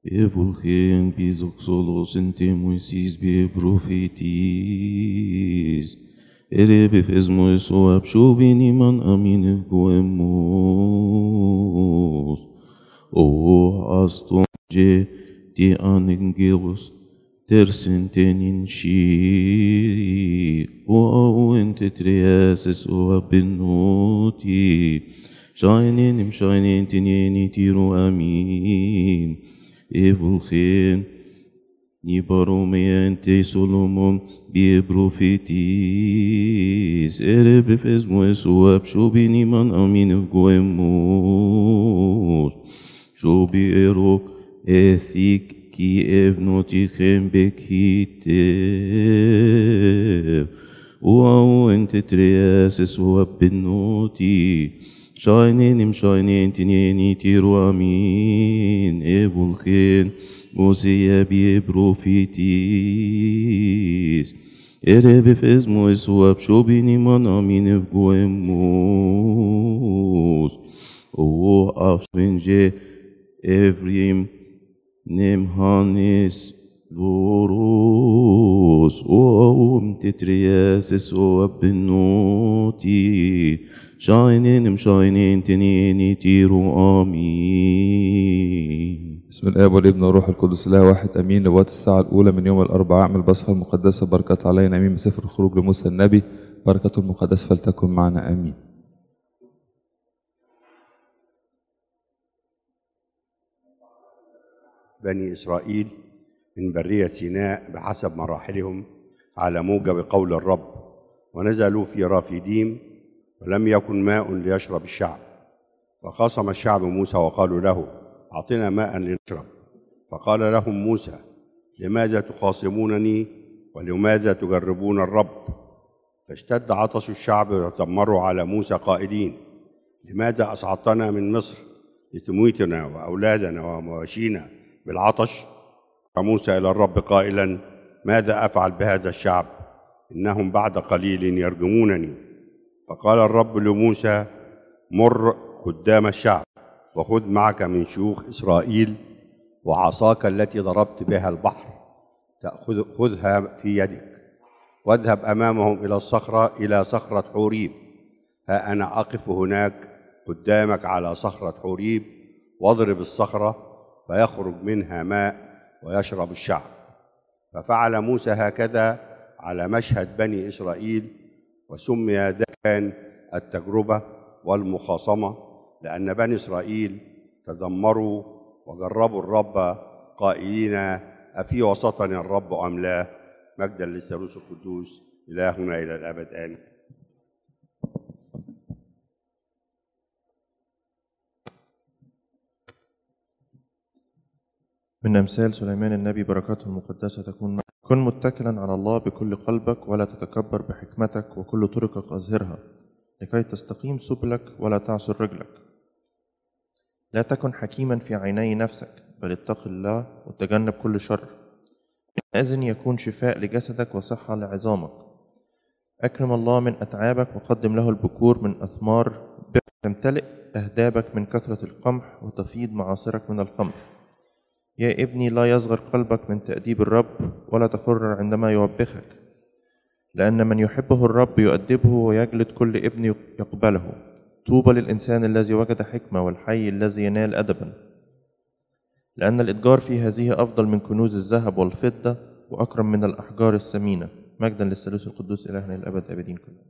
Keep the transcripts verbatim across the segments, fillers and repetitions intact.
Evulgen pisok solos entemoisis be prophetis. Erebe fesmois o abshobiniman amine goemos. O aston je ti anengelos tercentenin shi. O ente triases o abenoti. Shining, shining, tinini tiro amin. Evulgen ni baromeante Solomon bie prophetis. Erebe fesmois o abshobiniman amine goemos. Shobi ero ethik ki evnotichem bekite. O ente triases o abenoti. Shining, shining, tinini tiro amin. Evulgen Mosea bie prophetis. Erebe fesmois o abshobiniman amine goemos. O afsvinge evrim nemhanes voros. O tetriases o abenoti. Shining, shining, tinini tiro amin. بسم الآب والابن والروح القدس الله واحد امين. نبوات الساعة الأولى من يوم الأربعاء من البصرة المقدسة، بركات علينا امين. بسفر الخروج لموسى النبي، بركته المقدسة فلتكن معنا امين. بني إسرائيل من برية سيناء بحسب مراحلهم على موجب قول الرب، ونزلوا في رافديم ولم يكن ماء ليشرب الشعب. فخاصم الشعب موسى وقالوا له: أعطنا ماء لنشرب. فقال لهم موسى: لماذا تخاصمونني ولماذا تجربون الرب؟ فاشتد عطش الشعب وتذمروا على موسى قائلين: لماذا أصعدتنا من مصر لتميتنا وأولادنا ومواشينا بالعطش؟ فموسى إلى الرب قائلا: ماذا أفعل بهذا الشعب؟ إنهم بعد قليل يرجمونني. فقال الرب لموسى: مر قدام الشعب وخذ معك من شيوخ إسرائيل وعصاك التي ضربت بها البحر خذها في يدك، واذهب أمامهم إلى الصخرة إلى صخرة حوريب. ها أنا أقف هناك قدامك على صخرة حوريب، واضرب الصخرة فيخرج منها ماء ويشرب الشعب. ففعل موسى هكذا على مشهد بني إسرائيل، وسمي ذاك التجربة والمخاصمة، لأن بني إسرائيل تذمروا وجربوا الرب قائلين: أفي وسطنا الرب أم لا؟ مجدا للثالوث القدوس إلهنا إلى الأبد آمين. من أمثال سليمان النبي، بركاته المقدسة تكون معك. كن متكلا على الله بكل قلبك، ولا تتكبر بحكمتك، وكل طرقك أظهرها لكي تستقيم سبلك ولا تعصر رجلك. لا تكن حكيما في عيني نفسك، بل اتق الله وتجنب كل شر. إذن يكون شفاء لجسدك وصحة لعظامك. أكرم الله من أتعابك، وقدم له البكور من أثمار برك. تمتلئ أهدابك من كثرة القمح، وتفيض معاصرك من الخمر. يا ابني، لا يصغر قلبك من تأديب الرب، ولا تخر عندما يوبخك، لأن من يحبه الرب يؤدبه، ويجلد كل ابن يقبله. طوبى للإنسان الذي وجد حكمة، والحي الذي ينال أدبا، لأن الإتجار في هذه أفضل من كنوز الذهب والفضة، وأكرم من الأحجار الثمينة. مجدا للثالوث القدوس إلهنا الأبد أبدين كلهم.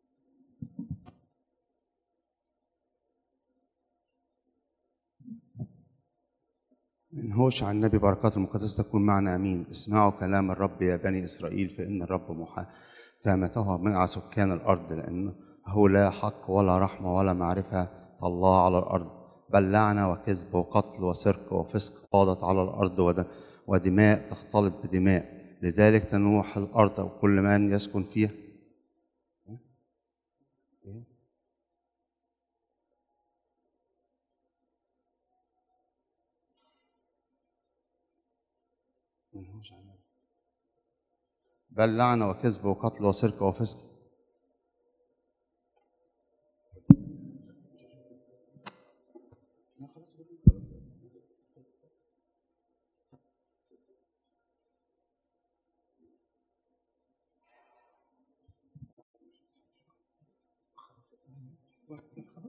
من هوشع النبي، بركات المقدسة تكون معنا امين. اسمعوا كلام الرب يا بني اسرائيل، فان الرب محاكمته مع سكان الارض، لانه لا حق ولا رحمه ولا معرفه الله على الارض، بل لعنه وكذب وقتل وسرقه وفسق فاضت على الارض، ودماء تختلط بدماء. لذلك تنوح الارض وكل من يسكن فيها. بل لعنة وكذب وقتل وسرقة وفسق.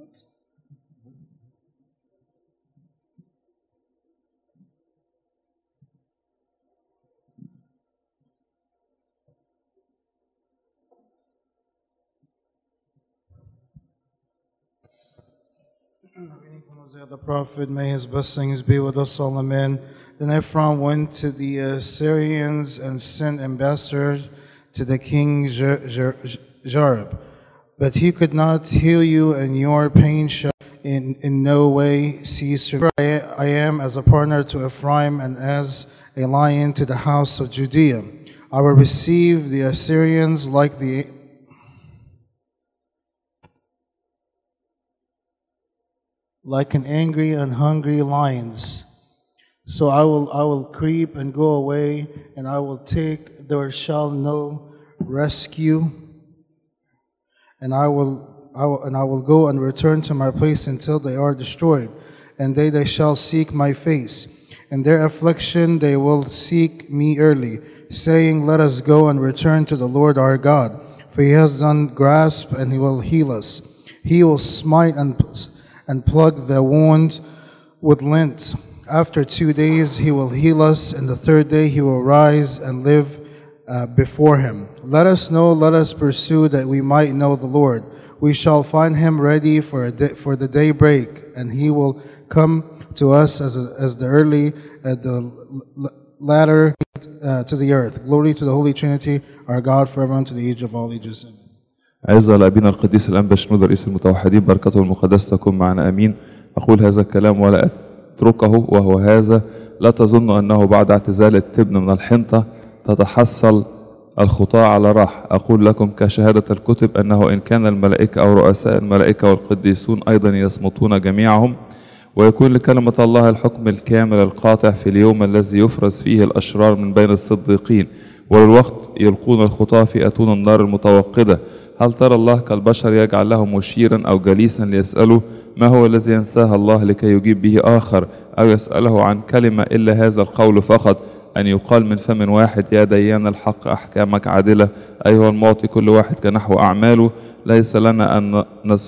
Reading from Hosea the prophet, may his blessings be with us all, amen. Then Ephraim went to the Assyrians and sent ambassadors to the king Jareb. But he could not heal you, and your pain shall in, in no way cease. I, I am as a partner to Ephraim and as a lion to the house of Judea. I will receive the Assyrians like the like an angry and hungry lions. So I will I will creep and go away, and I will take, there shall no rescue, and I will I will and I will go and return to my place until they are destroyed, and they they shall seek my face. In their affliction they will seek me early, saying, let us go and return to the Lord our God, for he has done grasp and he will heal us. He will smite and and plug the wound with lint. After two days he will heal us, and the third day he will rise and live uh, before him. Let us know, let us pursue, that we might know the Lord. We shall find him ready for a day, for the daybreak, and he will come to us as a, as the early, at the ladder uh, to the earth. Glory to the Holy Trinity, our God, forever unto the age of all ages. Amen. عز لأبينا القديس الأنبا شنودة رئيس المتوحدين، بركته المقدسة تكون معنا آمين. أقول هذا الكلام ولا أتركه، وهو هذا: لا تظن أنه بعد اعتزال التبن من الحنطة تتحصل الخطاة على راح. أقول لكم كشهادة الكتب أنه إن كان الملائكة أو رؤساء الملائكة والقديسون أيضا يصمتون جميعهم، ويكون لكلمة الله الحكم الكامل القاطع في اليوم الذي يفرز فيه الأشرار من بين الصديقين، وللوقت يلقون الخطاة في أتون النار المتوقدة. هل ترى الله كالبشر يجعل له مشيرا أو جليسا ليسأله ما هو الذي ينساه الله لكي يجيب به آخر، أو يسأله عن كلمة إلا هذا القول فقط، أن يقال من فم واحد: يا ديان الحق أحكامك عادلة، أيها المعطي كل واحد كنحو أعماله. ليس لنا أن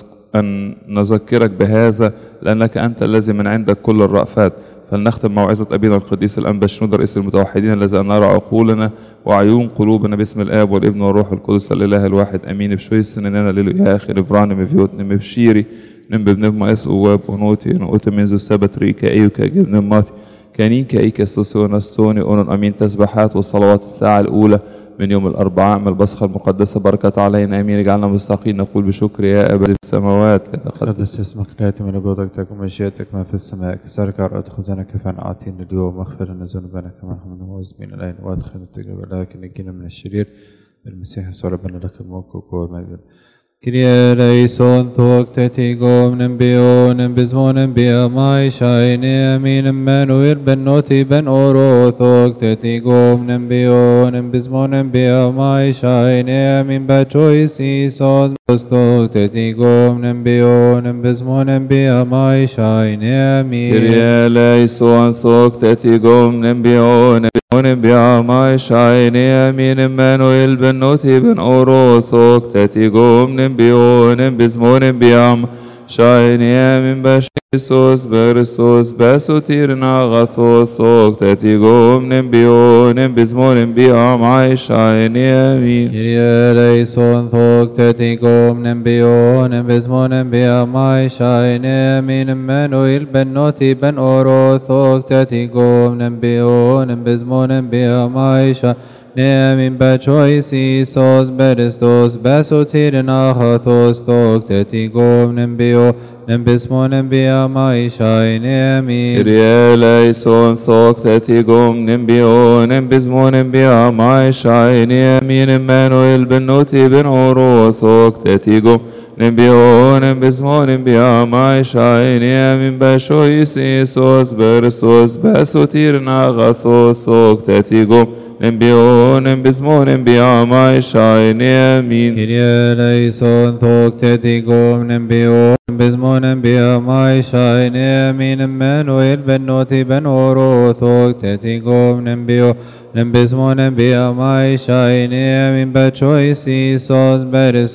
أن نذكرك بهذا، لأنك أنت الذي من عندك كل الرأفات. فلنختم موعظة أبينا القديس الأنبا شنودة رئيس المتوحدين، الذي أن نرى عقولنا وعيون قلوبنا باسم الآب والابن والروح القدس الإله الواحد آمين. بشوي سننا ليلو يا آخر إبراني مفيوتني مبشيري نم ببنب ما يسقوا ونوتي نوت منذ سبت ريكا أيوكا جبن ماتي كانين كأيكا سوسو ونستوني أونن أمين. تسبحات وصلوات الساعة الأولى من يوم الأربعاء من البصخة المقدسة بركة علينا آمين. اجعلنا مستحقين نقول بشكر يا أبا السماوات قدس اسمك، ليأتي ملكوتك، تكن مشيئتك ما في السماء كذلك على الأرض. خبزنا كفانا أعطينا اليوم، واغفر لنا ذنوبنا كما نحن نعوذ الآن، وأدخلنا التجربة لكن نجينا من الشرير. المسيح يسوع ربنا لك الملك والقوة والمجد. Kyrie eleison thok tetigom nembionem bismonem biamai shaine amin Emmanuel ben noti ben oro thok tetigom nembionem bismonem biamai shaine amin bachoisi son thok tetigom nembionem bismonem biamai shaine amin. Kyrie eleison thok tetigom nembionem bismonem biamai shaine amin Emmanuel ben noti ben oro thok tetigom بيونم بزمونم بيام شاينيا من بشيسوس برسوس بسوتيرنا غصوص صوك تتيقوم نبيونم بزمونم بيام عاي شاينيا مين. كريا ليسون ثوك تتيقوم نبيونم بزمونم بيام عاي شاينيا مين Emmanuel بن نوتي بن أورو ثوك تتيقوم نبيونم بزمونم بيام عاي شاينيا Nemin bachoisi sos berestos basotir nahathos tok tetigom nembio nembismo nembia maishai nemi. Kyrie eleison tok tetigom nembio nembismo nembia maishai nemi Emmanuel ben noti ben oro tok tetigom nembio nembismo nembia maishai nemi bachoisi sos berestos basotir nahathos tok tetigom نبيون بزمون بياماي شاين يمين. كريا ليسون ثوك تتيقوم نبيون بزمون بياماي شاين يمين Emmanuel بن نوتي بن أورو ثوك تتيقوم نبيون بزمون بياماي شاين يمين بچويسي صوت برسو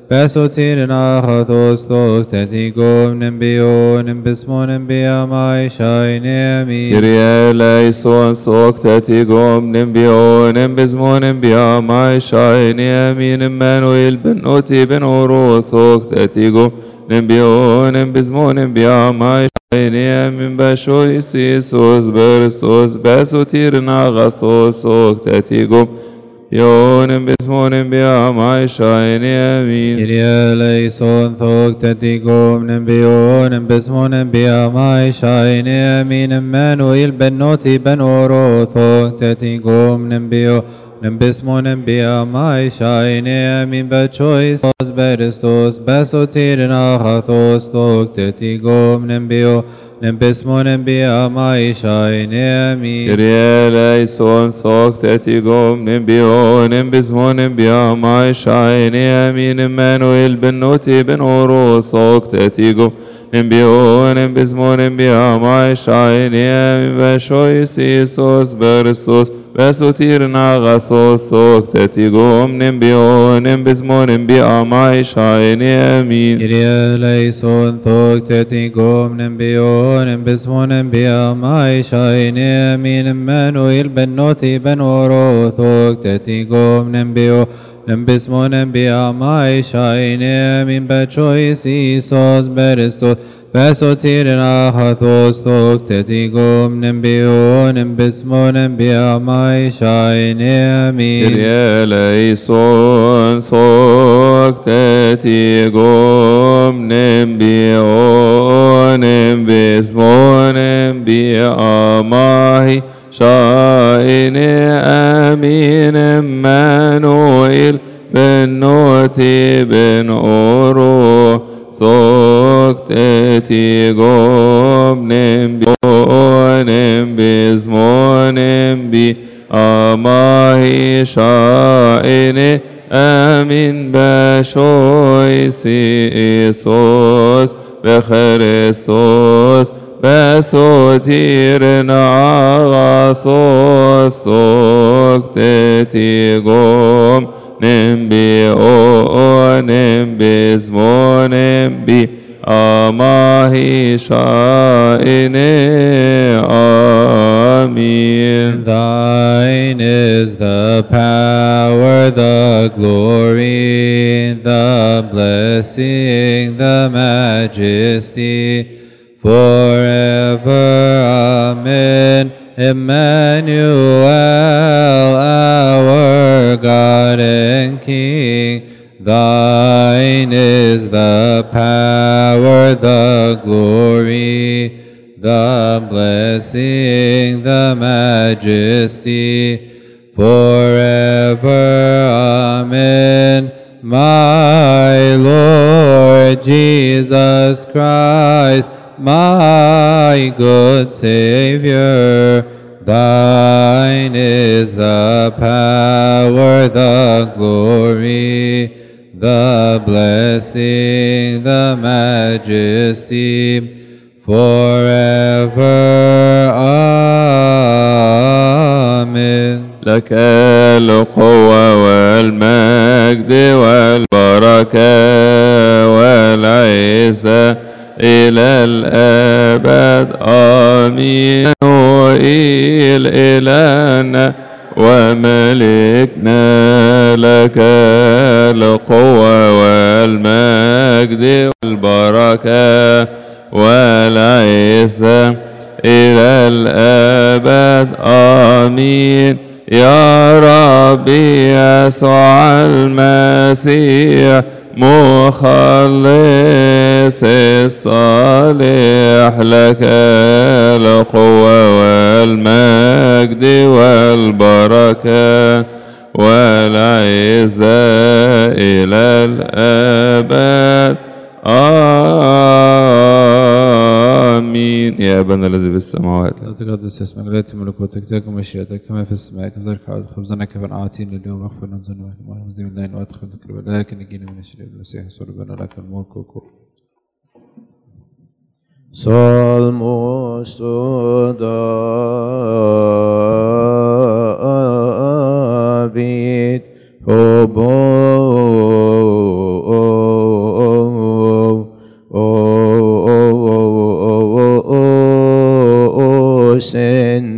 Besotir nachathos thok tetigom nembio nembismo nembia mai shai nemi. Kyrie eleison thok tetigom nembio nembismo nembia mai shai nemi. Emmanuel ben oti ben oro thok tetigom nembio nembismo nembia mai shai nemi. Bashois Isus berstos besotir nachathos thok tetigom Yonem bismonem biamai shaini amin. Kyrie eleison thok tetigom nembionem bismonem biamai shaini amin. Emmanuel ben noti ben oro thok tetigom nembio nembismonem biamai shaini amin. Bachois beristos besotir nachathos thok tetigom nembio nembismonem biamai shaini amin. Kyrie eleison thok tetigom nembio nembismonem biamai shaini amin. Emmanuel ben noti ben oro thok tetigom nembio nembismonem biamai shaini amin. Bashois Isus beristos besotir nachathos thok tetigom nembio nembismonem biamai shaini amin. Kyrie eleison thok tetigom nembio nembismonem biamai shaini amin. Emmanuel ben noti ben oro thok tetigom nembio nembismonem biamai shaini amin. Bachois Isus beristos besotir nachathos thok tetigom nembio nembismonem biamai shaini amin. Kyrie eleison thok tetigom nembio nembismonem biamai shaini amin. Emmanuel ben noti ben oro thok tetigom nembio nembismonem biamai shaini amin. Bashois Isus beChristos besotir nachathos thok tetigom nembio nembismonem biamai shaini amin. Thine is the power, the glory, the blessing, the majesty, forever. Amen. Emmanuel, our God and King, thine is the power, the glory, the blessing, the majesty, forever. Amen. My Lord Jesus Christ, my good Savior, thine is the power, the glory, the blessing, the majesty, forever. Amen. لك القوة والمجد والبركة والعزة إلى الأبد. آمين. وإل إلهنا وملكنا، لك القوة والمجد والبركة والعزة إلى الأبد. آمين. يا ربي يسوع المسيح مخلص الصالح، لك القوة والمجد والبركة والعزة إلى الأبد. آمين. يا أبانا الذي في السماوات، لا تقدس اسمك، لا يأتي ملكوتك، تكن مشيئتك كما في السماء كذلك على الأرض. خبزنا كفن أعطينا اليوم، واغفر لنا ذنوبنا كما نغفر لمن وأدخلنا في البلاء، لكن نجينا من الشرير. المسيح يسوع ربنا لك الملك والقوة. Salmos David, O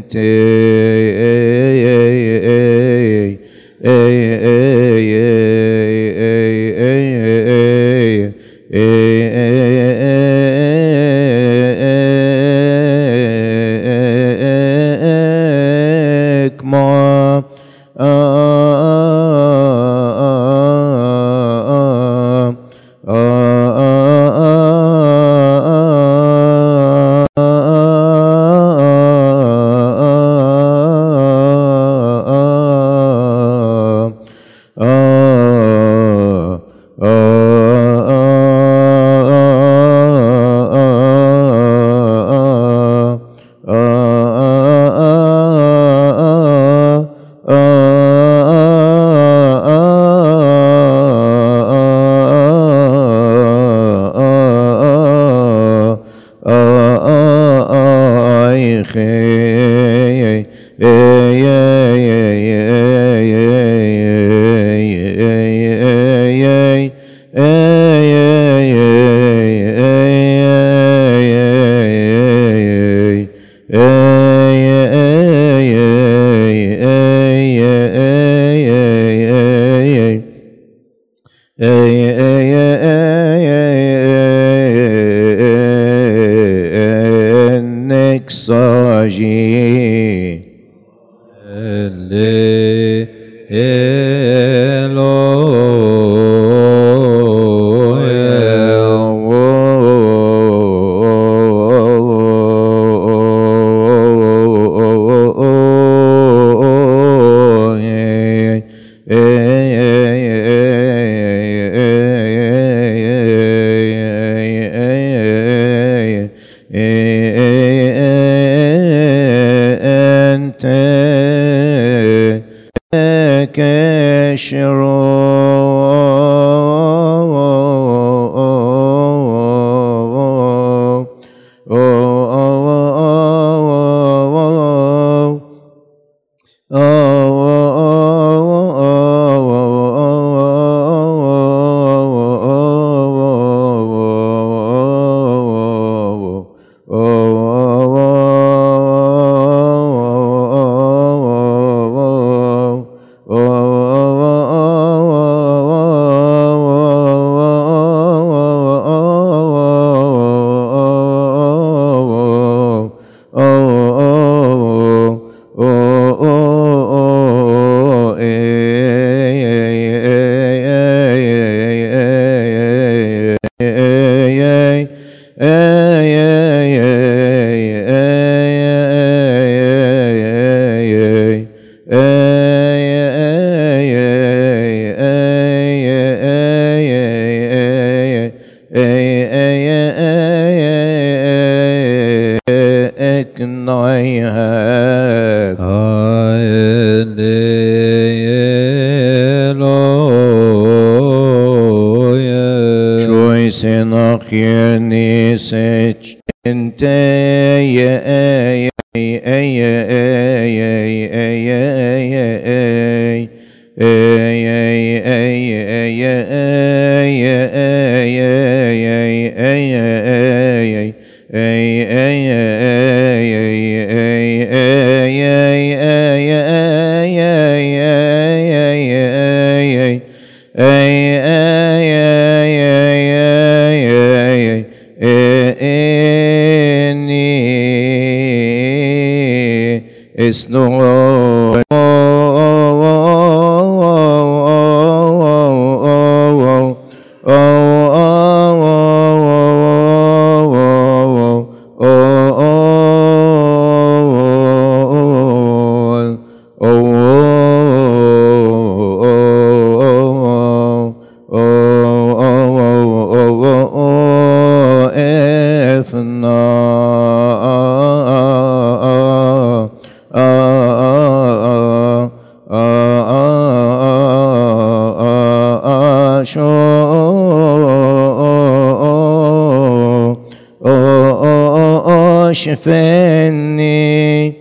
شفني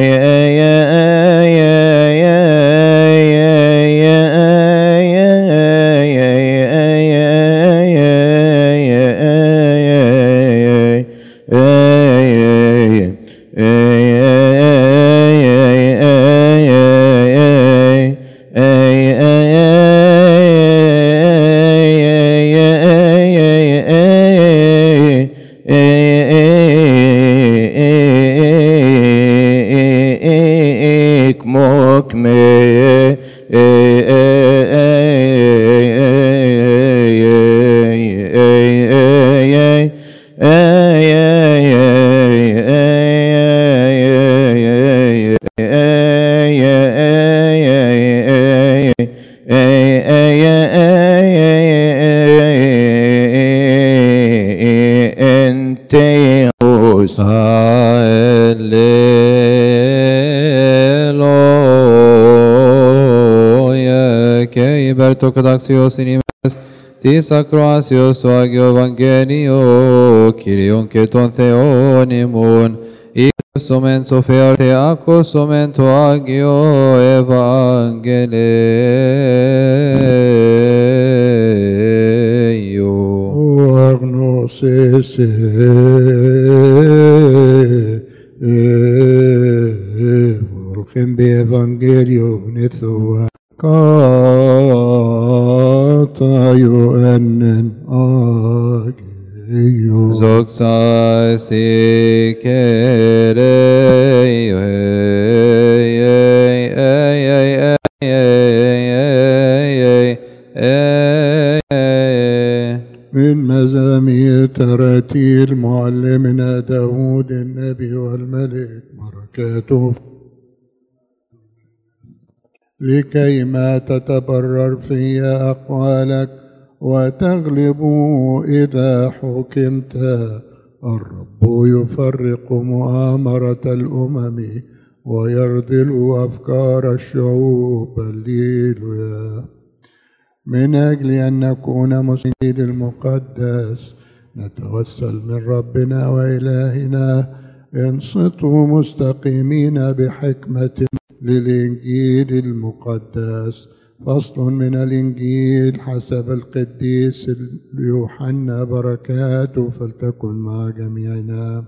Ortodoxios inimes, tis acroasios to agio evangelio, Kyrion και των θεώνυμων, ίσομεν σοφέρ θεάκοσομεν το Άγιο Ευαγγελέιο. Ο αγνώσες ορχεν Ευαγγέλιον εθωά κατά Ιωάννεν Άγιο. Δόξα σοι Κύριε, من مزامير تراتيل معلمنا داود النبي والملك بركاته لكي ما تتبرر في أقوالك وتغلب إذا حكمت. الرب يفرق مؤامرة الأمم ويرذل أفكار الشعوب. هللويا. من أجل أن نكون مسجد المقدس نتوسل من ربنا وإلهنا انصتوا مستقيمين بحكمة للإنجيل المقدس. فصل من الإنجيل حسب القديس يوحنا بركاته فلتكن مع جميعنا.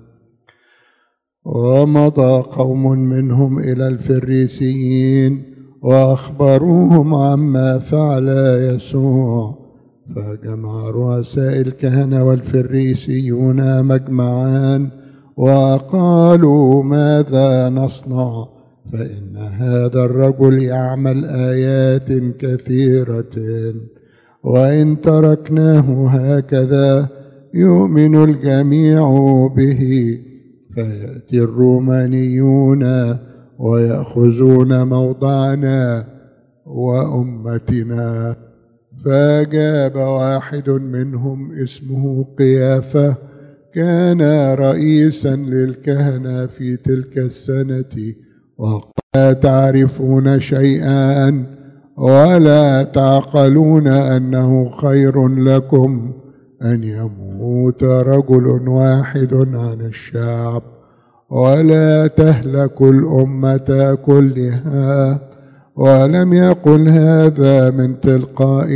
ومضى قوم منهم إلى الفريسيين وأخبروهم عما فعل يسوع. فجمع رؤساء الكهنة والفريسيون مجمعان وقالوا ماذا نصنع؟ فإن هذا الرجل يعمل آيات كثيرة، وإن تركناه هكذا يؤمن الجميع به. فيأتي الرومانيون ويأخذون موضعنا وأمتنا. فأجاب واحد منهم اسمه قيافة، كان رئيسا للكهنة في تلك السنة، وقال تعرفون شيئا ولا تعقلون أنه خير لكم أن يموت رجل واحد عن الشعب ولا تهلك الأمة كلها. ولم يقل هذا من تلقائه،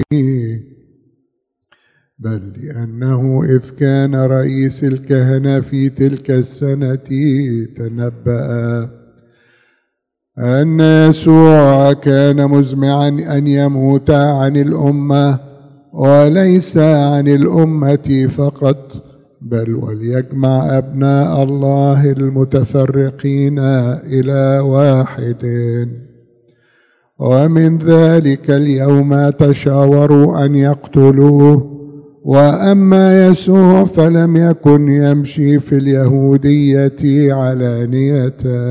بل لأنه إذ كان رئيس الكهنة في تلك السنة تنبأ أن يسوع كان مزمعا أن يموت عن الأمة، وليس عن الأمة فقط، بل وليجمع أبناء الله المتفرقين إلى واحد. ومن ذلك اليوم تشاوروا أن يقتلوه. وأما يسوع فلم يكن يمشي في اليهودية علانية،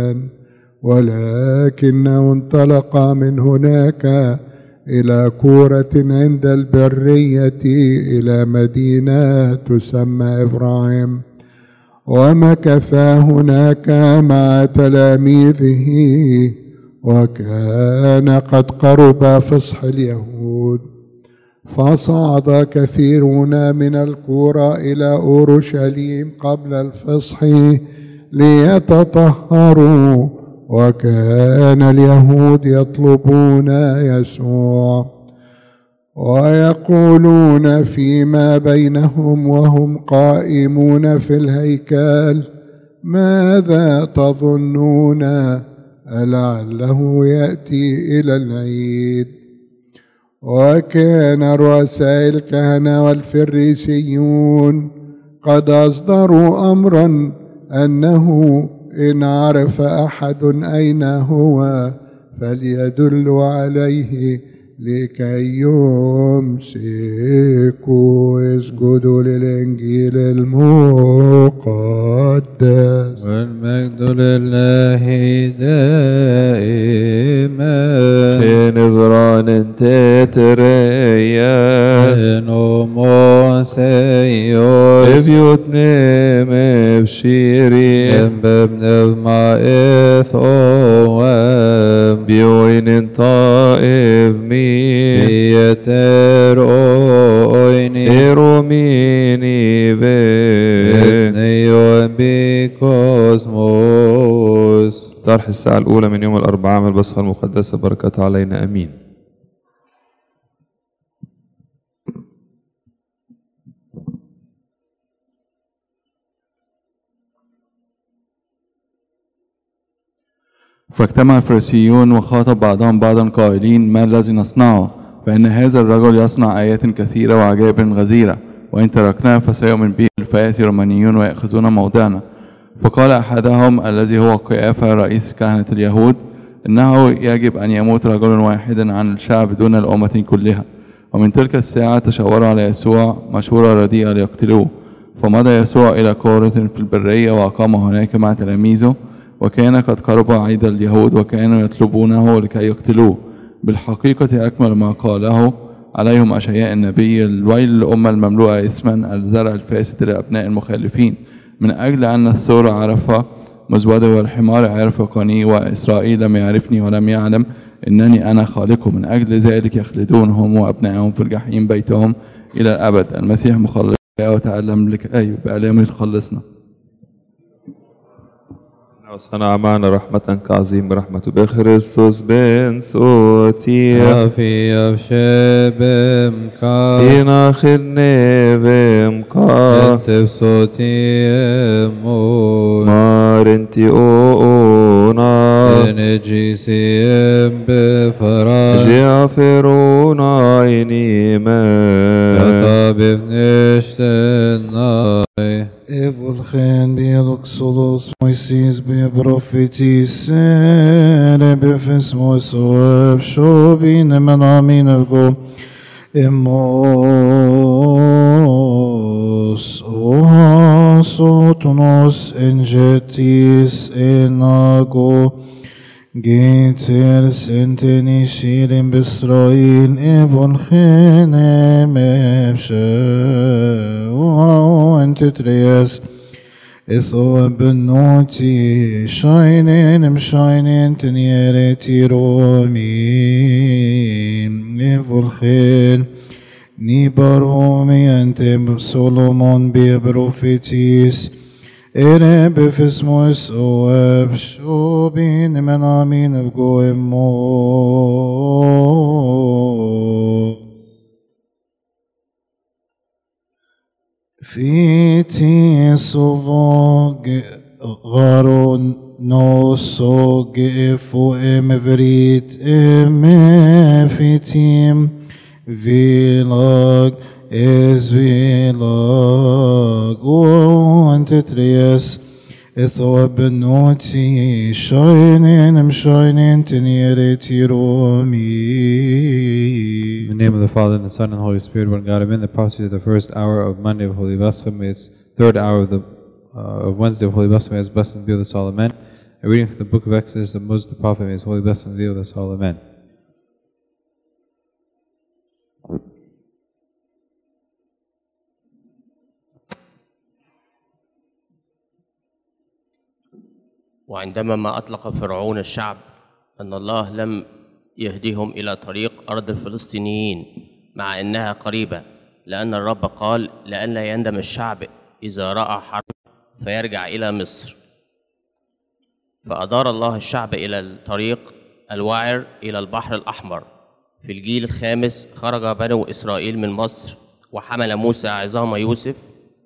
ولكنه انطلق من هناك إلى كورة عند البرية إلى مدينة تسمى إفرايم، ومكث هناك مع تلاميذه. وكان قد قرب فصح اليهود، فصعد كثيرون من القرى إلى أورشليم قبل الفصح ليتطهروا. وكان اليهود يطلبون يسوع ويقولون فيما بينهم وهم قائمون في الهيكل: ماذا تظنون؟ لعله يأتي إلى العيد. وكان رؤساء الكهنة والفريسيون قد أصدروا أمرا أنه إن عرف أحد أين هو فليدل عليه لكي يمسكوا. اسجدوا للإنجيل المقدس. والمجد لله دائما. كنبران تترياس نوموسيوس بيوتنم بشيرين بابن مائثوام بيوين طائف مين بيتر اويني إيروميني بيتنيو بكوسموس. طرح الساعة الأولى من يوم الأربعاء من البصرة المقدسة، بركة علينا أمين. فاجتمع الفريسيون وخاطب بعضهم بعضا قائلين: ما الذي نصنعه؟ فإن هذا الرجل يصنع آيات كثيرة وعجائب غزيرة، وإن تركناه فسيؤمن به فيأتي رومانيون ويأخذون موضعنا. فقال أحدهم الذي هو قيافة رئيس كهنة اليهود: إنه يجب أن يموت رجل واحد عن الشعب دون الأمة كلها. ومن تلك الساعة تشاوروا على يسوع مشورة رديئة ليقتلوه. فمضى يسوع إلى قرية في البرية وأقام هناك مع تلاميذه. وكان قد قرب عيد اليهود وكانوا يطلبونه لكي يقتلوه. بالحقيقة أكمل ما قاله عليهم أشعياء النبي: الويل للأمة المملوءة إثما، الزرع الفاسد لأبناء المخالفين، من أجل أن الثور عرف مزوده والحمار عرف قني، وإسرائيل لم يعرفني ولم يعلم إنني أنا خالقه. من أجل ذلك يخلدون هم وأبنائهم في الجحيم بيتهم إلى الأبد. المسيح مخلص وتألم لكي بآلامه تخلصنا. وصنع معنا رحمة كعظيم رحمة بخريستوس بن صوتي في أبشبم كا إنا خلني بمكا يكتب صوتي مون مارنتي أونا نجيسيم بفراج جافرون عيني ما يطابب نشتنا Evolgen biodoxolos Moises bioprofetis ere befismos oev shobin emenamin evgo emos ohasotonos engetis enago Gitzer senteni shirim b'Israel evolchen emebshe وانتتريس إثوب النوتي شاينين مشاينين تنيرتي رومين نفولخين نيبرومي أنتم سولومون بيبروفيتيس إره بفسموس أواب شوبين من آمين بقويمو Fiti sovog garon no sog fu emvrit emefitim vilag es vilag وانتتريس اثوب النوتي شاينين مشاينين تنيرتي رومي. In the name of the Father, and the Son, and the Holy Spirit, one God, amen. The prophecy of the first hour of Monday of Holy Vesper, its third hour of the uh, of Wednesday of Holy Vesper, may His blessing be with us all, amen. A reading from the book of Exodus of Moses the prophet, may His holy blessing be with us all, amen. وعندما ما أطلق فرعون الشعب أن الله لم يهديهم إلى طريق أرض الفلسطينيين مع أنها قريبة، لأن الرب قال: لئلا يندم الشعب إذا رأى حرب فيرجع إلى مصر. فأدار الله الشعب إلى الطريق الوعر إلى البحر الأحمر. في الجيل الخامس خرج بنو إسرائيل من مصر، وحمل موسى عظام يوسف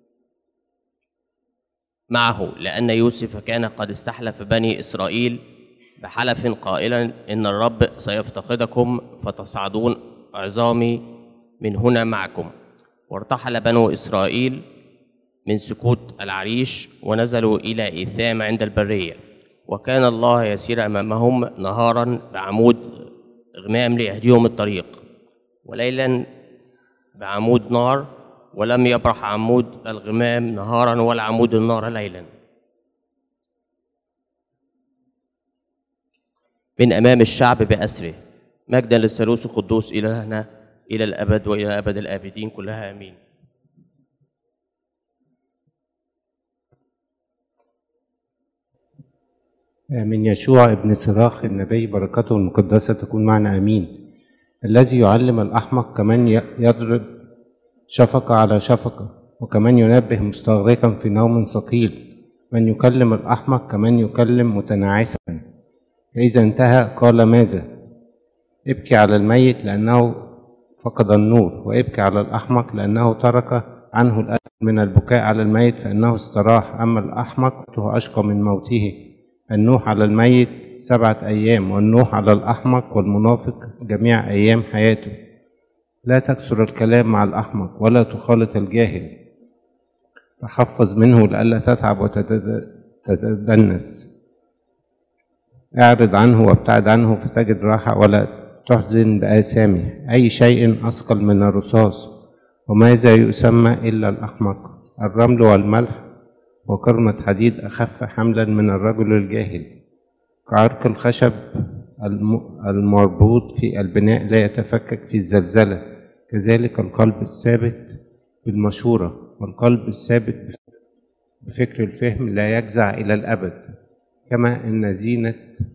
معه، لأن يوسف كان قد استحلف بني إسرائيل بحلف قائلا إن الرب سيفتقدكم فتصعدون عظامي من هنا معكم. وارتحل بنو إسرائيل من سكوت العريش ونزلوا إلى إيثام عند البرية، وكان الله يسير أمامهم نهارا بعمود غمام ليهديهم الطريق، وليلا بعمود نار، ولم يبرح عمود الغمام نهارا ولا عمود النار ليلا من أمام الشعب بأسره. مجدا للثالوث القدوس إلهنا إلى الأبد وإلى أبد الآبدين كلها آمين. من يشوع ابن صراخ النبي بركته المقدسة تكون معنا آمين. الذي يعلم الأحمق كمان يضرب شفقة على شفقة، وكمان ينبه مستغرقا في نوم ثقيل. من يكلم الأحمق كمان يكلم متناعسا. فإذا انتهى قال ماذا؟ ابكي على الميت لأنه فقد النور، وابكي على الأحمق لأنه ترك عنه الألم. من البكاء على الميت فإنه استراح، أما الأحمق فهو أشقى من موته. النوح على الميت سبعة أيام، والنوح على الأحمق والمنافق جميع أيام حياته. لا تكثر الكلام مع الأحمق ولا تخالط الجاهل، تحفظ منه لئلا تتعب وتتدنس. اعرض عنه وابتعد عنه فتجد راحة، ولا تحزن بآثامه. أي شيء أثقل من الرصاص، وماذا يسمى إلا الأحمق؟ الرمل والملح وكرمة حديد أخف حملا من الرجل الجاهل. كعرق الخشب المربوط في البناء لا يتفكك في الزلزلة، كذلك القلب الثابت بالمشورة، والقلب الثابت بفكر الفهم لا يجزع إلى الأبد. كما أن زينة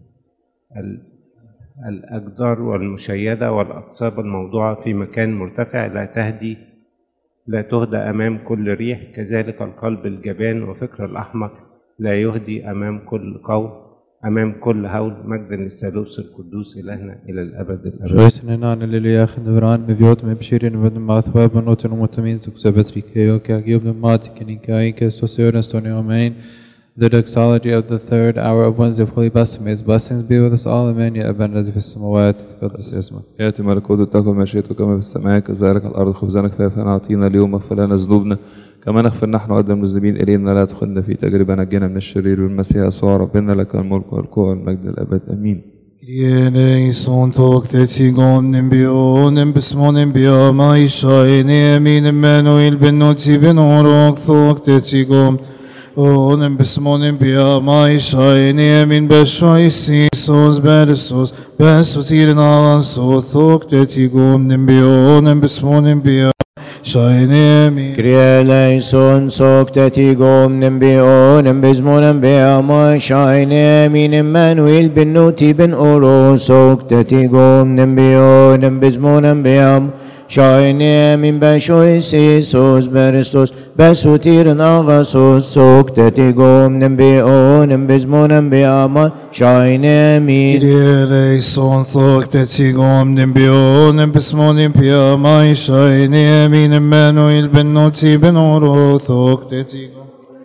الأجدار والمشيدة والأقصاب الموضوعة في مكان مرتفع لا تهدي لا تهدى أمام كل ريح، كذلك القلب الجبان وفكر الأحمق لا يهدي أمام كل قول أمام كل هول. مجدا للثالوث القدوس إلهنا إلى الأبد الأبد. Sjøsnenane lilja khndvran me vjot me bshirin vetëm mathwa banotën umutamin të kusabetrikeo kja gjobë matikin in kja inkes to sërën stoni amen. The doxology of the third hour of Wednesday of Holy Baptism. Blessings be with us all. Amen. يا أبانا الذي في السماوات تقدس اسمك. يأتي ملكوتك تكن مشيئتك كما في السماء كذلك على الأرض. خبزنا كفافنا أعطينا اليوم واغفر لنا ذنوبنا كما نغفر نحن أيضا المذنبين إلينا، لا تدخلنا في تجربة نجنا من الشرير والمسيح يسوع ربنا لك الملك والقوة والمجد الأبد آمين. Eleison tokte tigom nimbionem bismonem biama ishaine amin Emmanuel ben noti ben orok tokte tigom onem bismonem biama ishaine amin beshoy sisos beresos besotiren alan so tokte tigom nimbionem bismonem biama Kyrie eleison sokte tigom nimbionem bismonem biama ishaine amin Emmanuel ben noti ben orok sokte tigom nimbionem bismonem biama Shaine min beshoy sisos berestos besotiren agasos sokte tigom nimbionem bismonem biama shaine min eleison sokte tigom nimbionem bismonem biama shaine min Emmanuel ben noti ben oro sokte tigom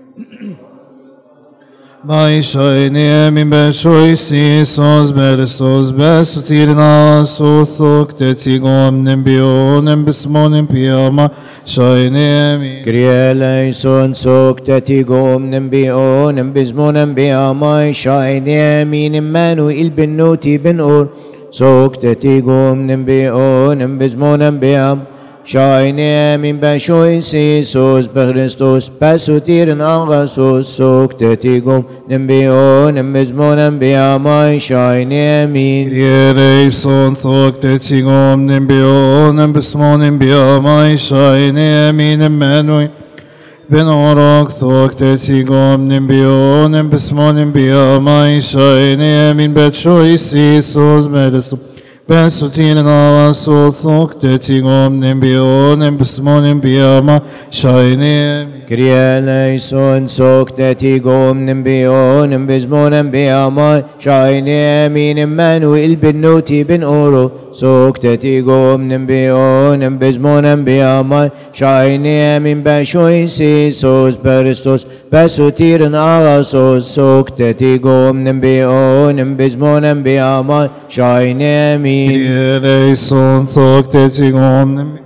Mai shaine min beshoy sisos berestos besotiren agasos sokte tigom nimbionem bismonem biama shaine min Kyrie eleison sokte tigom nimbionem bismonem biama shaine min Emmanuel ben noti ben or sokte tigom nimbionem bismonem biama Shaine min beshoy sisos berestos besotiren agasos sokte tigom nimbionem bismonem biama shaine min eleison sokte tigom nimbionem bismonem biama shaine min Emmanuel ben orok sokte tigom nimbionem bismonem biama shaine min beshoy sisos berestos Besutina sothok tetigom nimbionem bismonim biama shainim. Kyrie eleison sok tetigom nimbionem bismonem biama shainim in Emmanuel ben Noti ben Oro sok tetigom nimbionem bismonem biama shainim in Bashoisi sos peristos besutiren agasos sok tetigom nimbionem bismonem biama shainim. Kyrie eleison sok tetigom nimbionem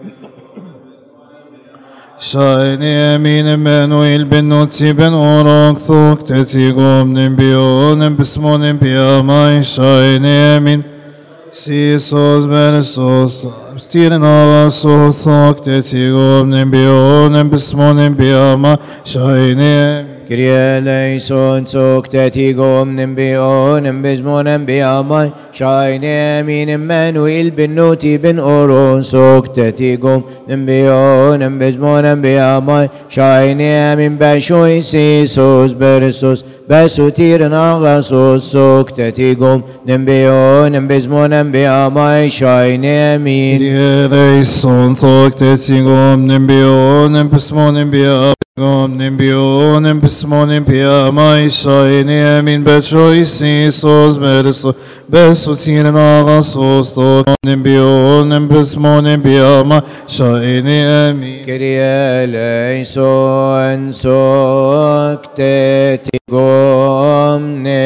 Shine amin Emmanuel ben Noti ben Orak thok tetigom nimbionem bismonem biamai shine amin Sisos beresos abstiren avasos thok tetigom nimbionem bismonem biamai shine amin Kyrie eleison sok tetigom nimbionem bismonem biamai shine amin Emmanuel ben Noti ben Oro sok tetigom nimbionem bismonem biamai shine amin Bashoisi sos beresos besutiren agasos sok tetigom nimbionem bismonem biamai shine amin Kyrie eleison thok tetigom nimbionem bismonem biamai Gom nimbionem bismonem biamai shine amin Bashoisi sos beresos besutiren agasos thok nimbionem bismonem biamai shine amin Kyrie eleison sok tetigom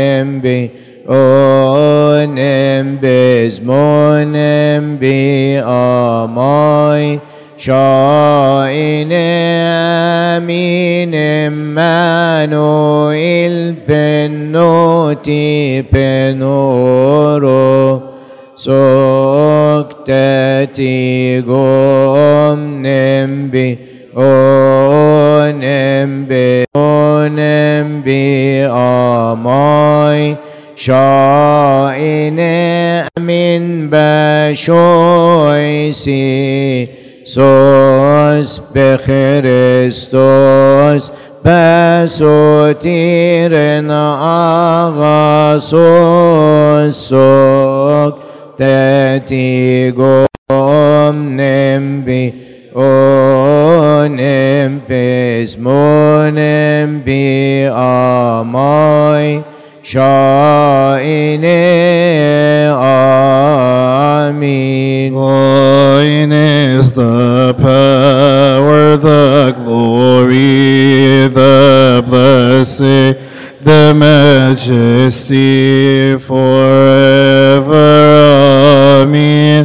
nimbionem bismonem biamai shine amin Emmanuel ben Noti ben Oro sok tetigom nimbionem bismonem biamai shine amin Bashoisi sos bechristos besutiren agasos sok tetigom nimbionem bismonem biamai shine amin. Thine is the power, the glory, the blessing, the majesty forever. Amen.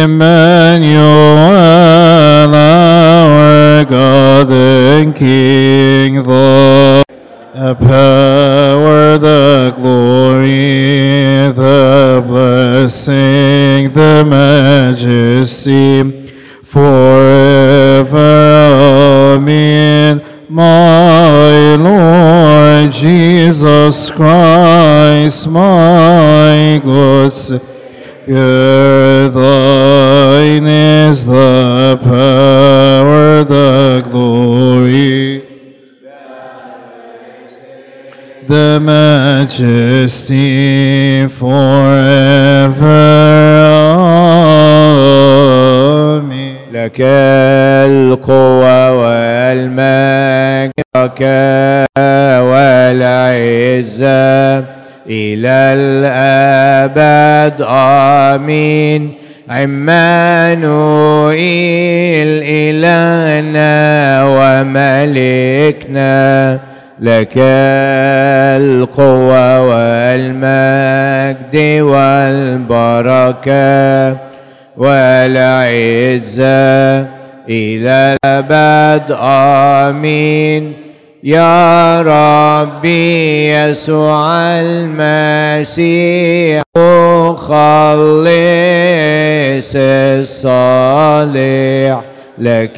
Emmanuel, our God and King, the power, the glory, the blessing, the majesty forever. Amen. My Lord Jesus Christ, my good Savior, thine is the power, the glory, the majesty forever. Amen. لك القوة والمجد لك والعزة إلى الأبد. آمين. عمانوئيل إلهنا وملكنا، لك القوة والمجد والبركة والعزة إلى الأبد. آمين. يا ربي يسوع المسيح مخلص الصالح، لك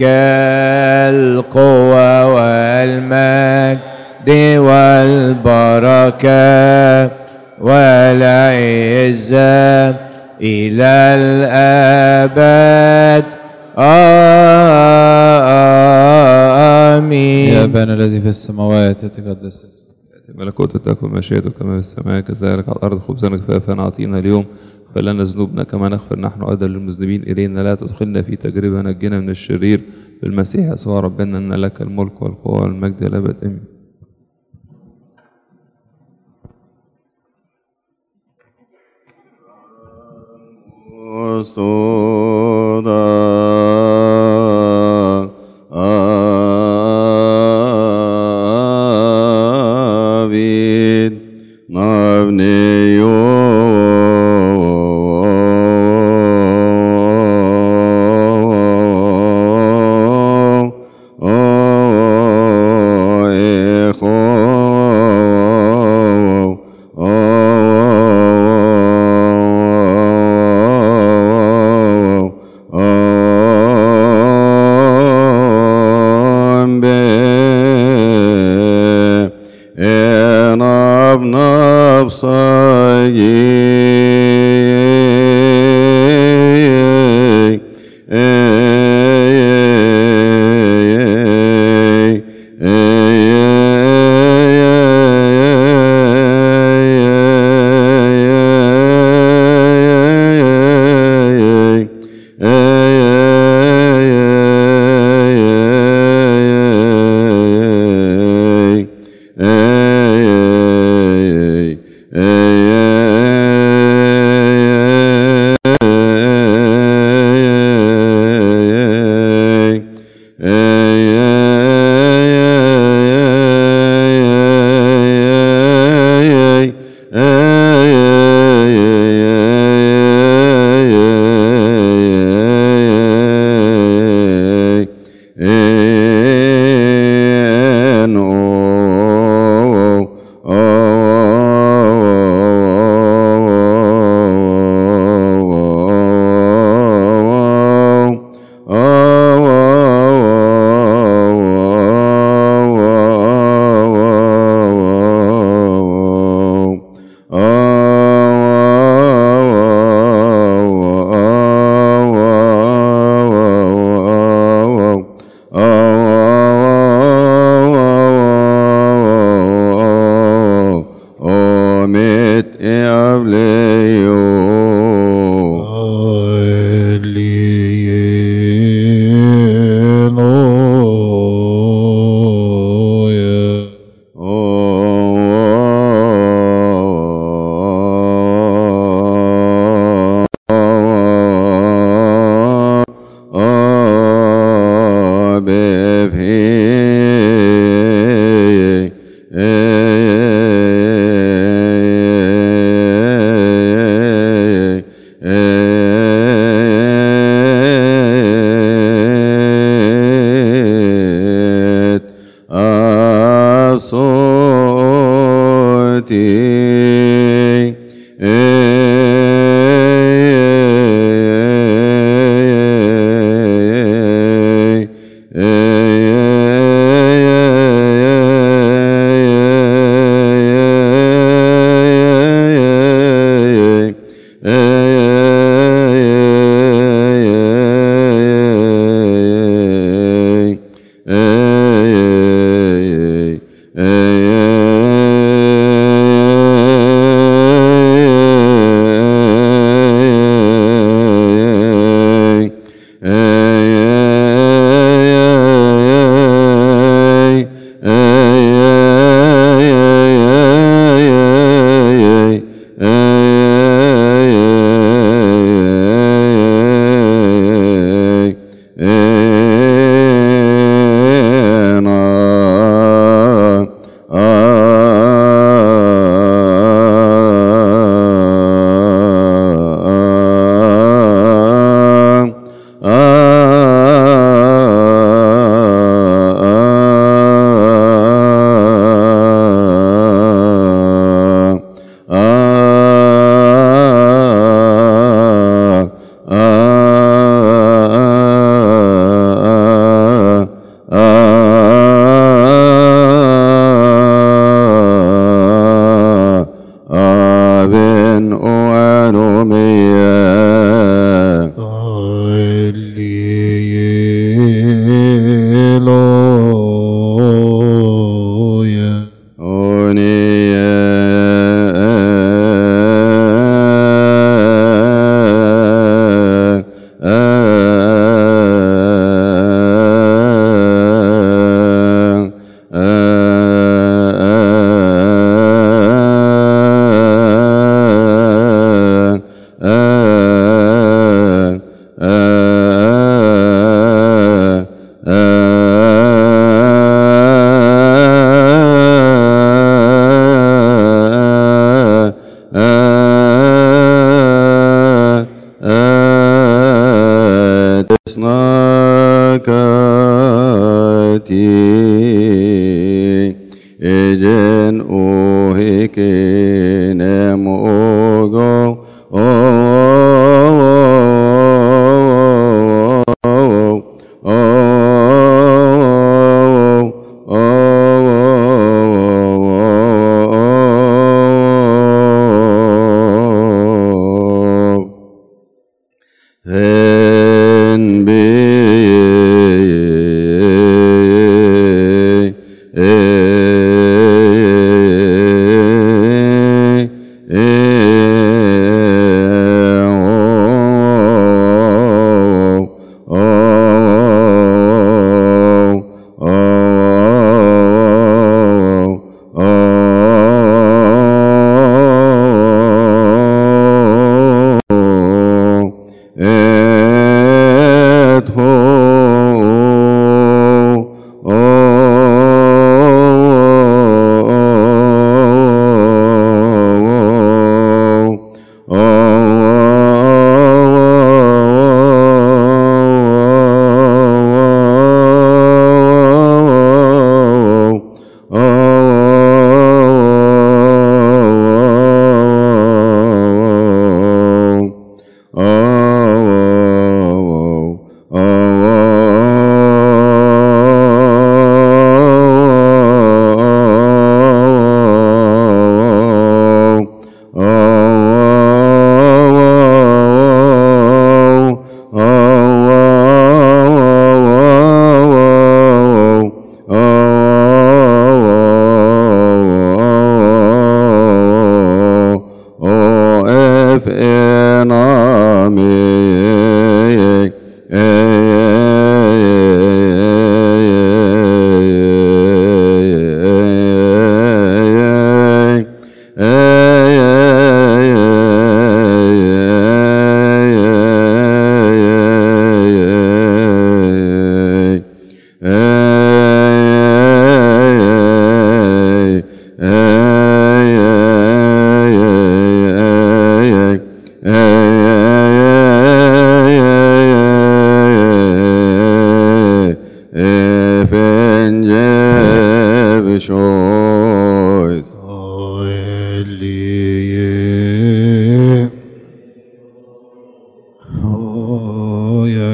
القوة والمجد والبركة والعزة إلى الأبد. آمين. يا أبانا الذي في السماوات يتقدس اسمك، ملكوتك تكن مشيئتك كما في السماء كذلك على الأرض. خبزنا كفافنا أعطينا اليوم، واغفر لنا ذنوبنا كما نغفر نحن أيضا للمذنبين إلينا، لا تدخلنا في تجربة، نجنا من الشرير بالمسيح يسوع ربنا، أن لك الملك والقوة والمجد إلى الأبد آمين.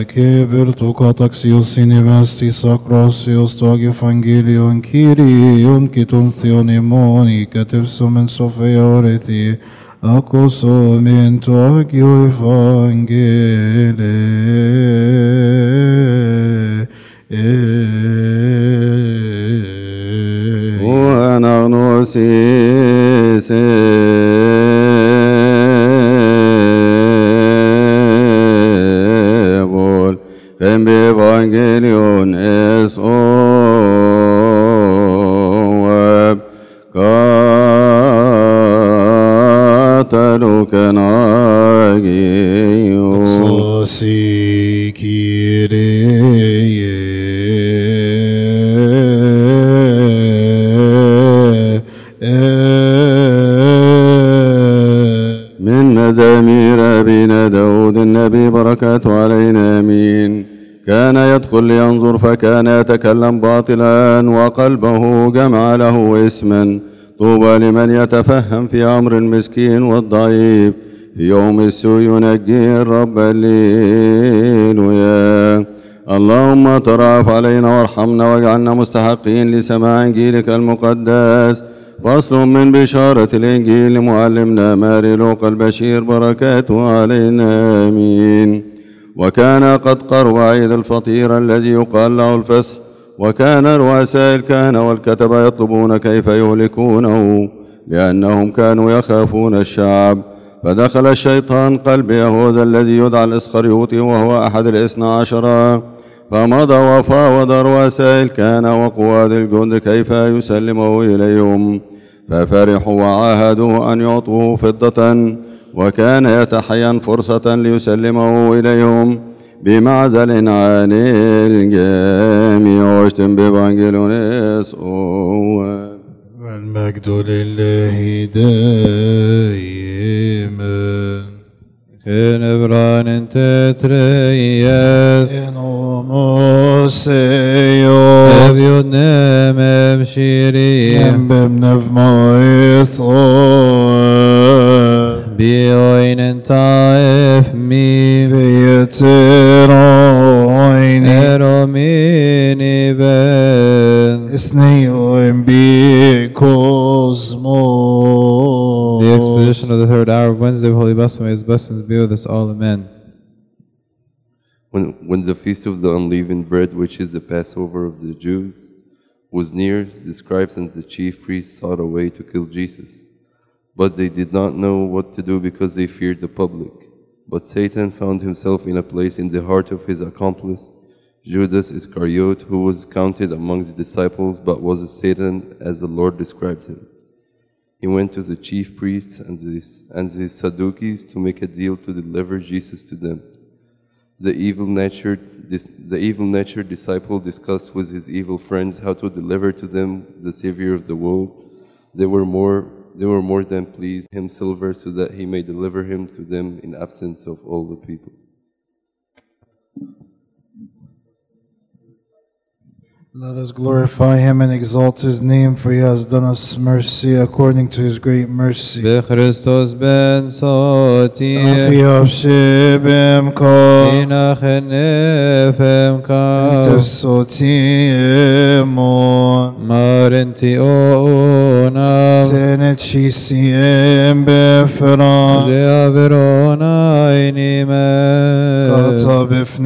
che virtu cataxios inivesti sacrosios tog evangelion Kyrion kitum theonimoni catersum in Sophia orethi acusum in togio evangeli وأنغنوسيس بول كم بإفانجيليون إس أواب قاتلوا كناجيو صاصي من مزامير أبينا داود النبي بركاته علينا آمين. كان يدخل لينظر فكان يتكلم باطلا وقلبه جمع له اسما. طوبى لمن يتفهم في أمر المسكين والضعيف، في يوم السوء ينجيه الرب الليلويا. اللهم ترأف علينا وارحمنا واجعلنا مستحقين لسماع إنجيلك المقدس. فصل من بشارة الإنجيل لمعلمنا ماري لوقا البشير بركاته علينا آمين. وكان قد قرب عيد الفطير الذي يقال له الفصح، وكان رؤساء الكهنة والكتبة يطلبون كيف يهلكونه لأنهم كانوا يخافون الشعب. فدخل الشيطان قلب يهوذا الذي يدعى الإسخريوطي وهو أحد الاثنى عشر، فمضى وفاوض رؤساء الكهنة وقواد الجند كيف يسلمه إليهم، ففرحوا وعاهدوا أن يعطوه فضة، وكان يتحين فرصة ليسلمه إليهم بمعزل عن الجميع. واشتم بإفانجيلون يسوع والمجد لله دائما. كن بران تتريس موسيوس أبيضنا ممشيرين بمنف مويثون بيوين طائف ميم بيتروين أروميني بن اسنيوين بكوزمو. The exposition of the third hour of Wednesday of Holy Baptism. His blessings be with us all. Amen. When, when the feast of the unleavened bread, which is the Passover of the Jews, was near, the scribes and the chief priests sought a way to kill Jesus. But they did not know what to do because they feared the public. But Satan found himself in a place in the heart of his accomplice, Judas Iscariot, who was counted among the disciples, but was a Satan as the Lord described him. He went to the chief priests and the, and the Sadducees to make a deal to deliver Jesus to them. The evil-natured, the evil-natured disciple discussed with his evil friends how to deliver to them the Savior of the world. They were more, they were more than pleased him silver so that he may deliver him to them in absence of all the people. Let us glorify him and exalt his name, for he has done us mercy according to his great mercy. بخريستوس بن صوتي أفي أبشي بمكا إنا خنفم كا أنت الصوتي مون مارنتي أونا سنت شيسيم بفران زيا فيرونا إني ما قطع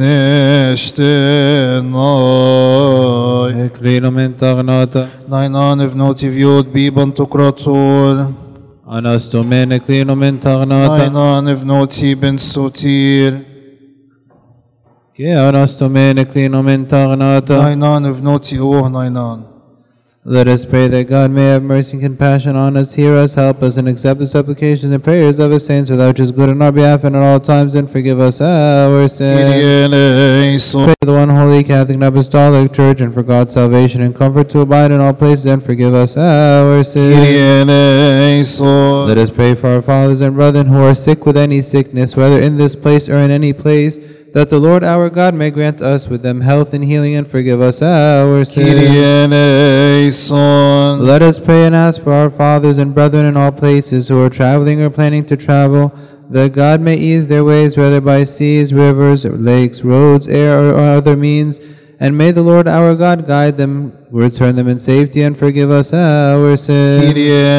بفنشتنا Eklino min tagnata Nainan evnoti viot biban tukratul Anasto men eklino min tagnata Nainan evnoti ben sotir Ke anasto men eklino min tagnata Nainan evnoti oh Nainan. Let us pray that God may have mercy and compassion on us, hear us, help us, and accept the supplications and prayers of His saints, without His good on our behalf and at all times, and forgive us our sins. Pray for the one holy Catholic and Apostolic Church, and for God's salvation and comfort to abide in all places, and forgive us our sins. Let us pray for our fathers and brethren who are sick with any sickness, whether in this place or in any place, that the Lord our God may grant us with them health and healing and forgive us our sins. Kyrie eleison. Let us pray and ask for our fathers and brethren in all places who are traveling or planning to travel, that God may ease their ways, whether by seas, rivers, or lakes, roads, air, or other means, and may the Lord our God guide them, return them in safety, and forgive us our sins. Kyrie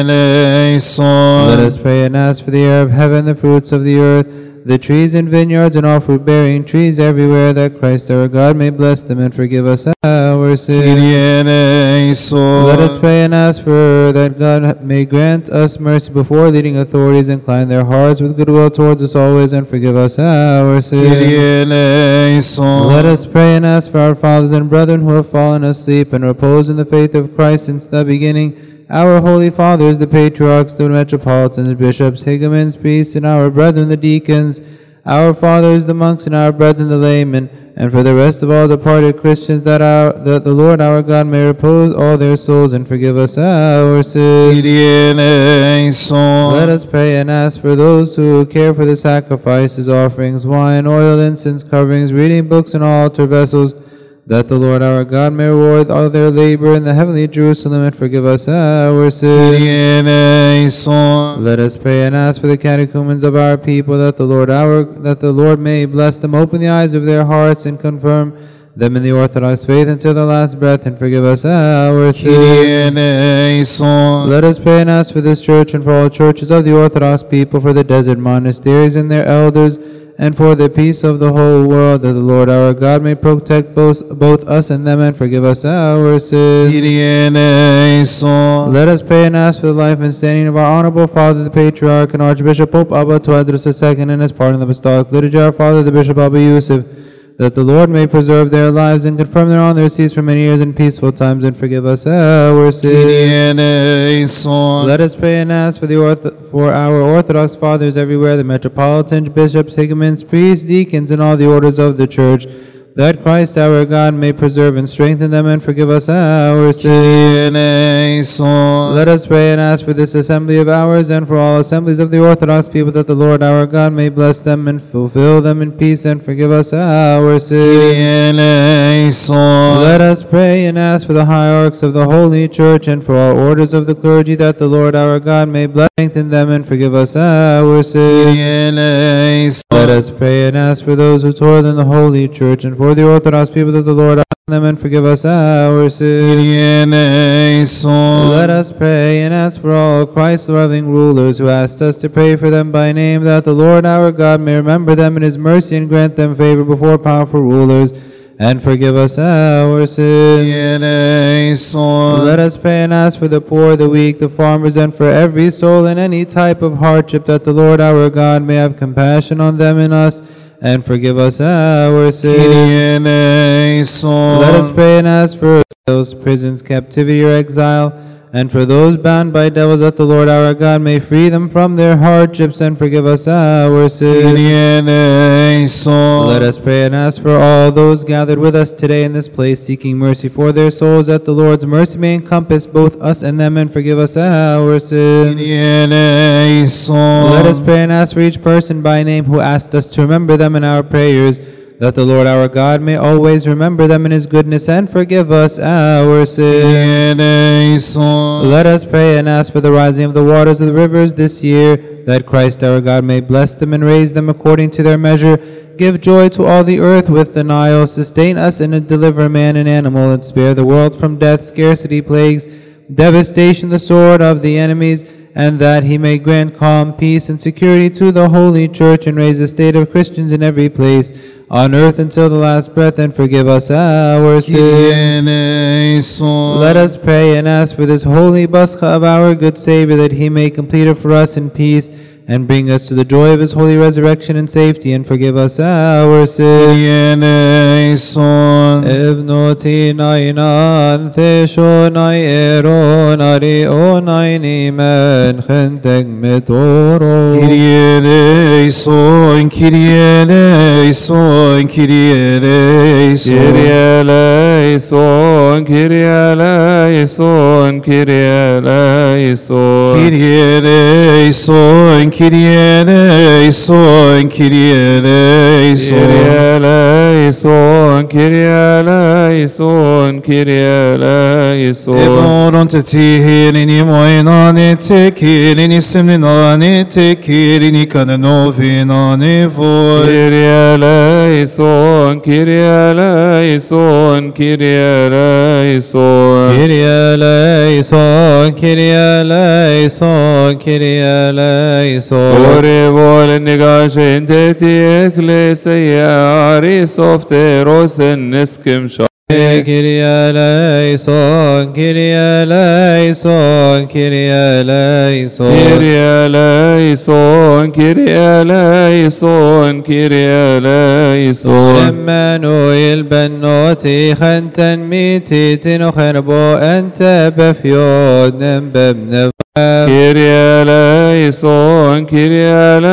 eleison. Let us pray and ask for the air of heaven, the fruits of the earth, the trees and vineyards and all fruit-bearing trees everywhere, that Christ our God may bless them and forgive us our sins. Kyrie eleison. Let us pray and ask for that God may grant us mercy before leading authorities, incline their hearts with goodwill towards us always, and forgive us our sins. Kyrie eleison. Let us pray and ask for our fathers and brethren who have fallen asleep and repose in the faith of Christ since the beginning, our holy fathers, the patriarchs, the metropolitans, bishops, higumens, priests, and our brethren, the deacons, our fathers, the monks, and our brethren, the laymen, and for the rest of all departed Christians, that, our, that the Lord our God may repose all their souls and forgive us our sins. Kyrie eleison. Let us pray and ask for those who care for the sacrifices, offerings, wine, oil, incense, coverings, reading books, and all altar vessels, that the Lord our God may reward all their labor in the heavenly Jerusalem and forgive us our sins. Kyrie eleison. Let us pray and ask for the catechumens of our people, that the Lord our that the Lord may bless them, open the eyes of their hearts, and confirm them in the Orthodox faith until the last breath, and forgive us our sins. Kyrie eleison. Let us pray and ask for this church and for all churches of the Orthodox people, for the desert monasteries and their elders, and for the peace of the whole world, that the Lord our God may protect both, both us and them, and forgive us our sins. Kyrie eleison. Let us pray and ask for the life and standing of our honorable Father, the Patriarch and Archbishop Pope Abba Tewodros the Second, and his part in the Apostolic Liturgy, our Father, the Bishop Abba Yusuf, that the Lord may preserve their lives and confirm them on their seats for many years in peaceful times, and forgive us our sins. Kyrie eleison. Let us pray and ask for the ortho- for our Orthodox fathers everywhere, the metropolitans, bishops, higumens, priests, deacons, and all the orders of the Church, that Christ our God may preserve and strengthen them, and forgive us our sins. Kyrie eleison. Let us pray and ask for this assembly of ours, and for all assemblies of the Orthodox people, that the Lord our God may bless them and fulfill them in peace, and forgive us our sins. Kyrie eleison. Let us pray and ask for the hierarchs of the Holy Church, and for all orders of the clergy, that the Lord our God may bless, strengthen them, and forgive us our sins. Kyrie eleison. Let us pray and ask for those who toil in the Holy Church, and for the Orthodox people, that the Lord them and forgive us our sins. Kyrie eleison. Let us pray and ask for all Christ's loving rulers who asked us to pray for them by name, that the Lord our God may remember them in his mercy and grant them favor before powerful rulers, and forgive us our sins. Kyrie eleison. Let us pray and ask for the poor, the weak, the farmers, and for every soul in any type of hardship, that the Lord our God may have compassion on them and us, and forgive us our sins. Kyrie eleison. Let us pray and ask for those prisons, captivity, or exile, and for those bound by devils, that the Lord our God may free them from their hardships, and forgive us our sins. Kyrie eleison. Let us pray and ask for all those gathered with us today in this place, seeking mercy for their souls, that the Lord's mercy may encompass both us and them, and forgive us our sins. Kyrie eleison. Let us pray and ask for each person by name who asked us to remember them in our prayers, that the Lord our God may always remember them in his goodness, and forgive us our sins. Let us pray and ask for the rising of the waters of the rivers this year, that Christ our God may bless them and raise them according to their measure. Give joy to all the earth with the Nile. Sustain us and deliver man and animal, and spare the world from death, scarcity, plagues, devastation, the sword of the enemies, and that he may grant calm, peace, and security to the Holy Church, and raise a state of Christians in every place on earth until the last breath, and forgive us our sins. Let us pray and ask for this holy Pascha of our good Savior, that he may complete it for us in peace, and bring us to the joy of his holy resurrection in safety, and forgive us our sins. Evnoti nainan theshonai eronari onai nimen chenteg metoro. Kyrie eleison, Kyrie eleison, Kyrie eleison. Kyrie eleison, Kyrie eleison, Kyrie eleison. Kyrie eleison, Kyrie eleison, Kyrie eleison. eleison, Kyrie eleison, Kyrie eleison. Eboron te tihelini moinane te kilini semninane te kilini kananovinane voi. Kyrie eleison, Kyrie eleison, Kyrie eleison. Kyrie eleison, Kyrie eleison, Kyrie eleison. Ore vol negashen te ti ecclesia arisofteros en neskim sha. Kyrie eleison, Kyrie eleison, Kyrie eleison. Kyrie eleison, Kyrie eleison, Kyrie eleison. Emmanuel bennoti خنتن ميتي تنخربو أنت بفيود نبب Kyrie eleison, Kyrie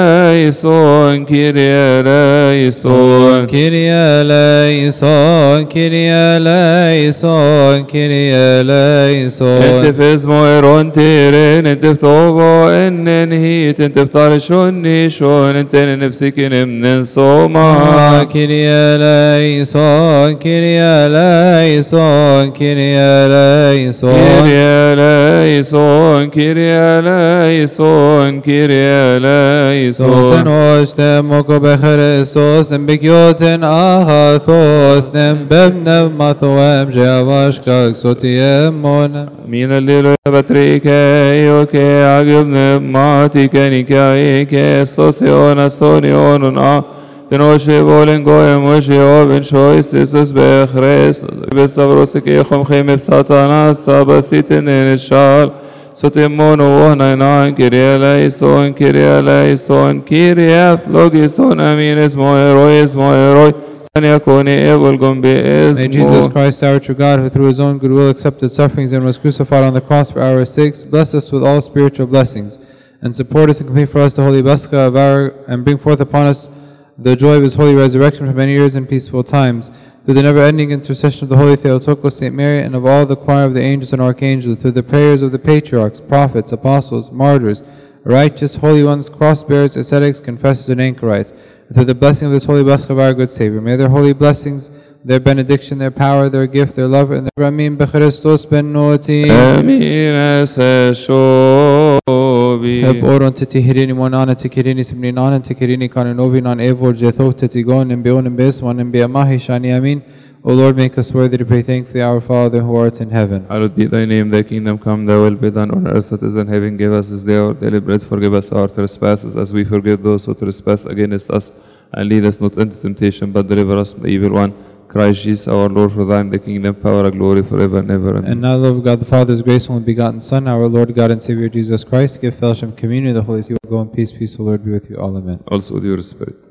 eleison, Kyrie eleison. Kyrie eleison, Kyrie eleison, Kyrie eleison. انت فزمو ايرون تيرين انت بتوبو انن هيت انت بتارشوني شون انت نفسكن من صوما. Kyrie eleison, Kyrie eleison, Kyrie eleison. Kyrie eleison, Kyrie eleison, Kyrie eleison. Sotenos nemoko becherestos nem bikyoten ahathos nem bebnev mathoem jeavashkak sotiemon. Min allilo batrike yoke agibne mati kenike ke sosiona sonionon a تنوشي بولن قوي موشي وبن شوي سيسوس بخريس بسابروسك يخم خيم بساتانا سابسيتن الشال ستمون وهنا نان كيريا ليسون كيريا ليسون كيريا فلوغيسون امين اسمه هيروي اسمه هيروي سنيكوني ايبولكم باسمه. May Jesus Christ, our true God, who through his own goodwill accepted sufferings and was crucified on the cross for our sakes, bless us with all spiritual blessings, and support us and complete for us the holy Bascha of our, and bring forth upon us the joy of his holy resurrection for many years and peaceful times, through the never-ending intercession of the Holy Theotokos, Saint Mary, and of all the choir of the angels and archangels, through the prayers of the patriarchs, prophets, apostles, martyrs, righteous, holy ones, cross-bearers, ascetics, confessors, and anchorites, and through the blessing of this holy Bascha of our good Savior. May their holy blessings, their benediction, their power, their gift, their love, and their Amin b'Christos ben Noti. Amin eseshobi. Heb oron titi hirini monana tikirini simninana tikirini kananovinan evor jethok titigon and beon and beswan and beamahi shani amin. O Lord, make us worthy to pray thankfully, our Father who art in heaven. Hallowed be thy name, thy kingdom come, thy will be done on earth as it is in heaven. Give us this day our daily bread, forgive us our trespasses as we forgive those who trespass against us. And lead us not into temptation, but deliver us from the evil one. Christ Jesus our Lord, for thine the kingdom, power, and glory forever and ever. Amen. And now the love of God the Father's grace, only begotten Son, our Lord God and Savior Jesus Christ, give fellowship and communion of the Holy Spirit. Go in peace, peace, the Lord be with you all. Amen. Also with your spirit.